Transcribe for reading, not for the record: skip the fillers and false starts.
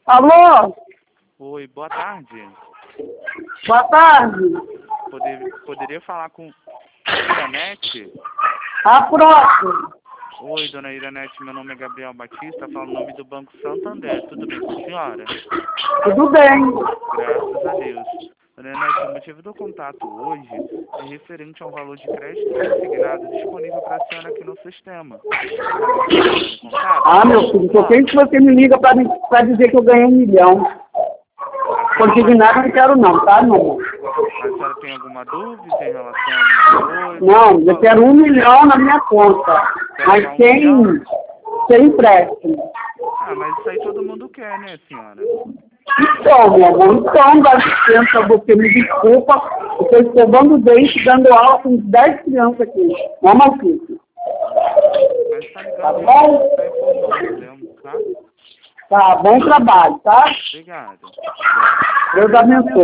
Alô? Oi, boa tarde. Boa tarde. Poderia falar com Iranete? A próxima. Oi, dona Iranete, meu nome é Gabriel Batista, falo em nome do Banco Santander. Tudo bem com a senhora? Tudo bem. Graças a Deus. Dona Iranete, o motivo do contato hoje é referente a um valor de crédito consignado disponível para a senhora aqui no sistema. Está autorizado em contato? Ah, meu filho, por que você me liga pra dizer que eu ganhei 1 milhão? Consignado não quero não, tá, meu amor? A senhora tem alguma dúvida em relação a alguma coisa? Não, eu quero 1 milhão na minha conta. Mas Quer pegar 1 milhão? sem empréstimo. Ah, mas isso aí todo mundo quer, né, senhora? Então, meu amor, então, dá licença, você me desculpa. Eu estou escovando o dente, dando aula com 10 crianças aqui. Vamos aqui. Mas tá Tá ligado, bom? tá informando mesmo, tá? Tá, bom trabalho, tá? Obrigado. Deus abençoe.